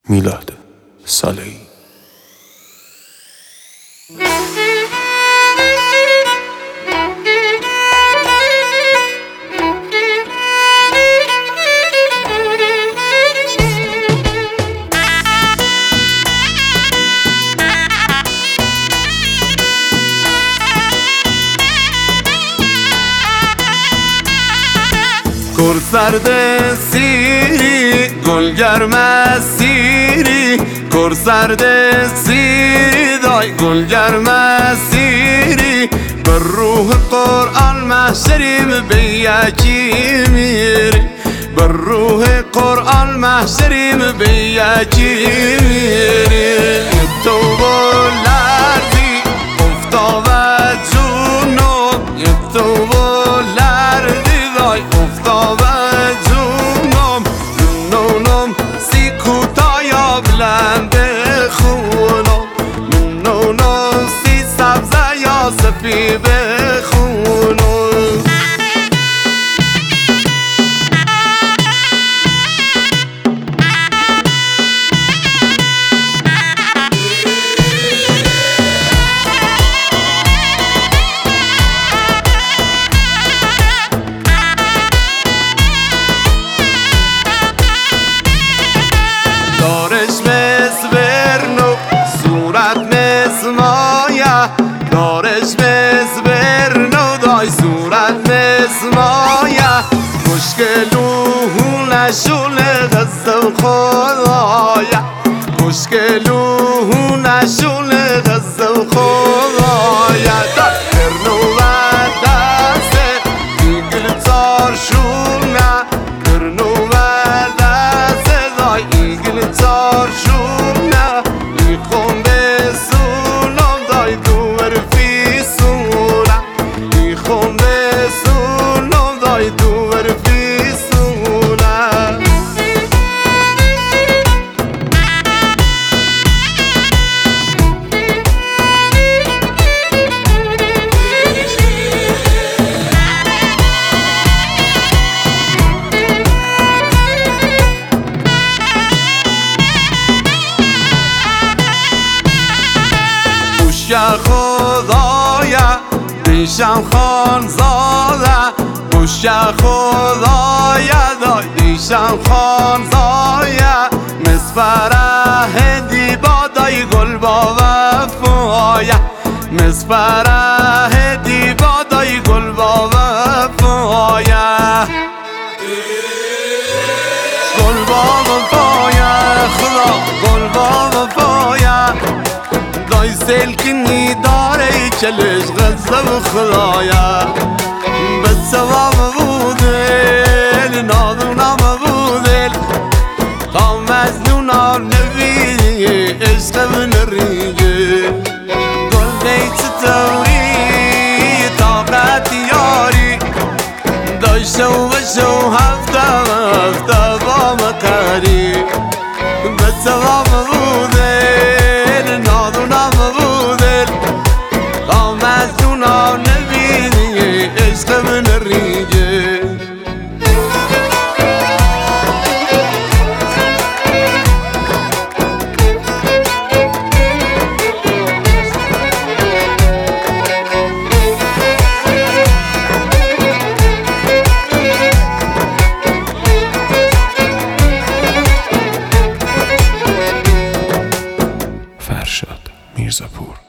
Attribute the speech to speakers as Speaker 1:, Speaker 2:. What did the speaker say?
Speaker 1: میلاد صالحی.
Speaker 2: کر سرد سیری گل گرم سیری کر سرد سیری دای گل گرم سیری بر روح قرآن محشریم به یکی میری بر روح قرآن محشریم به یکی میری تو لرزی افتا و جونم تو لرزی دای افتا و جونم نونم سی کوتایا بلند خونم نونم سی سبزه یا سفید خونم دارش مثل برنو صورت مثل مایه دارش مثل برنو دای صورت مثل مایه مشکلو نشون غزه و خدایه مشکلو نشون غزه و خدایه برنو و دسته اینگل تارشونه برنو و دسته دای اینگل تارشونه میخوام بسونم دای دور فیسونه میخوام بسونم دای دور فیسونه خدایا دیشم خان زاده پشت خدایا دای دیشم خان زایا مسپره دیبا دای گل با وفایا مسپره دیبا دای گل با وفایا گل با وفایا خدا گل با وفایا دای سلکنی داره چلش غزه و خدایا به ثواب بودل نادونم بودل تا مزنونم نبیدی عشق من ریگه گل نیت توری طاقت یاری دای شو و شو هفته با مقاری به ثواب بودل نادونم بودل تا مزدونا نبینی عشق من ریگه
Speaker 1: فرشاد میرزاپور.